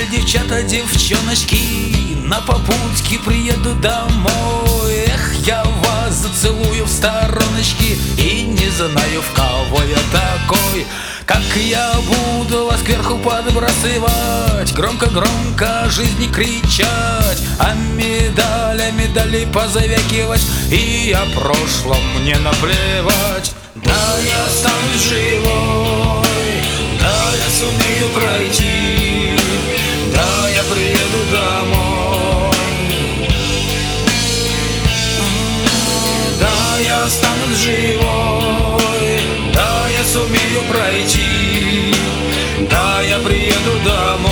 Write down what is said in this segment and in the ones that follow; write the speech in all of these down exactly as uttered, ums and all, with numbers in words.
девчата, девчоночки, на попутке приеду домой. Эх, я вас зацелую в стороночки и не знаю, в кого я такой. Как я буду вас кверху подбрасывать, громко-громко жизни кричать, а медаль, а медали позавякивать, и о прошлом мне наплевать. Да, я останусь живой, да, я сумею пройти, да, я приеду домой. Да, я останусь живой, да, я сумею пройти, да, я приеду домой.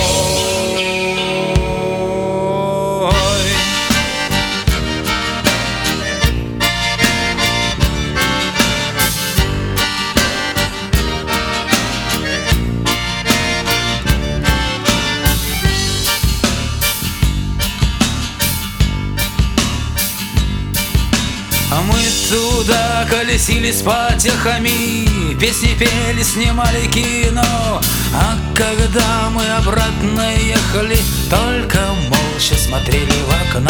А мы туда колесили с потехами, песни пели, снимали кино. А когда мы обратно ехали, только молча смотрели в окно.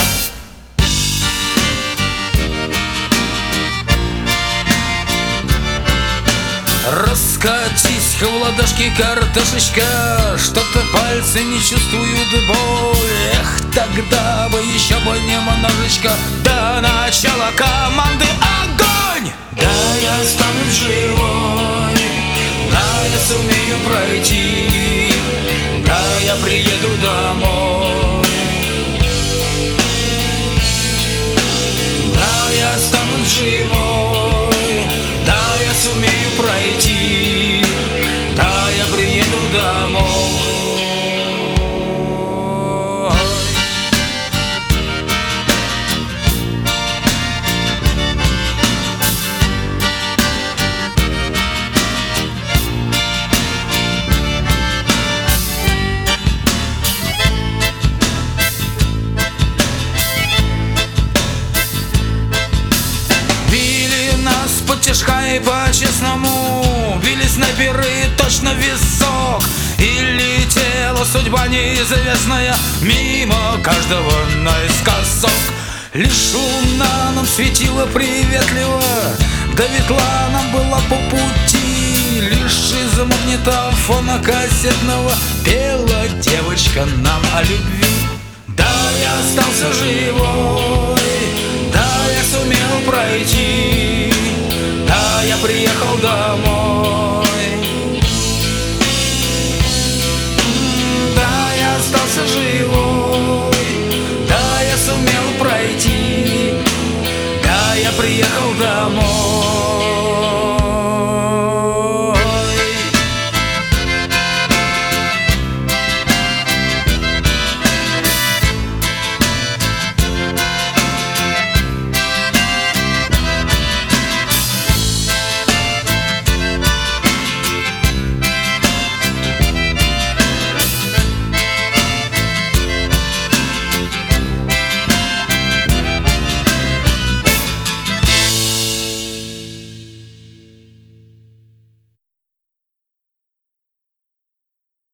Раскатись в ладошки, картошечка, что-то пальцы не чувствуют боль. Эх, тогда бы еще бы немножечко до начала команды огонь. Да, я останусь живой, да, я сумею пройти, да, я приеду домой. Да, я останусь живой, да, я сумею пройти, да, я приеду домой. Потешка и по-честному били снайперы точно в висок, и летела судьба неизвестная мимо каждого наискосок. Лишь луна нам светила приветливо, да ветла нам была по пути. Лишь из магнитофона кассетного пела девочка нам о любви. Да, я остался живой, да, я сумел пройти, да, я приехал домой. Да, я остался живой, да, я сумел пройти, да, я приехал домой.